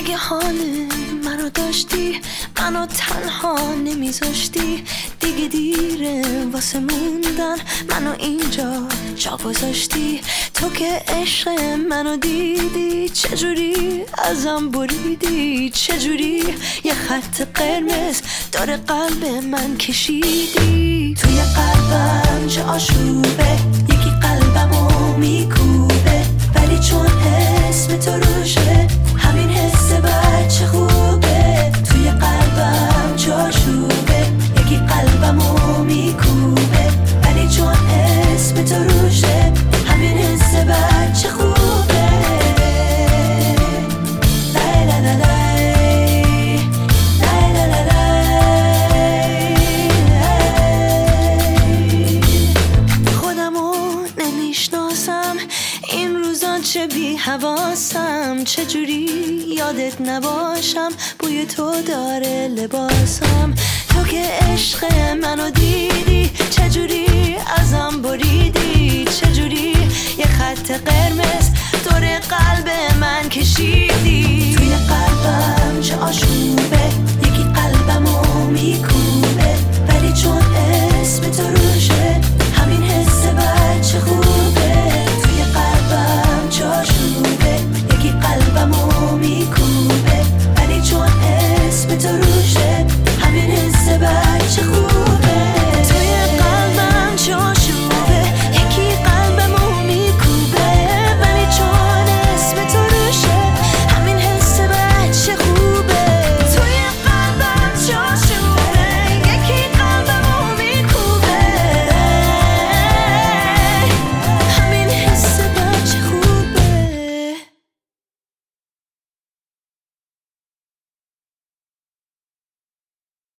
اگه حال منو داشتی منو تنها نمیذاشتی، دیگه دیره واسه موندن منو اینجا جا گذاشتی. تو که عشق منو دیدی چجوری ازم بریدی، چجوری یه خط قرمز داره قلب من کشیدی. توی قلبم چه آشوبه، یکی قلبمو میکوبه، ولی چون اسم تو روشه همین حس بچه خوبه. توی قلبم چه آشوبه، یکی قلبمو میکوبه، ولی چون اسم تو روشه همین حس بچه خوبه. این روزا چه بی حواسم، چجوری یادت نباشم، بوی تو داره لباسم. تو که عشق منو دیدی چجوری ازم بریدی، چجوری یه خط قرمز دور قلب من کشیدی.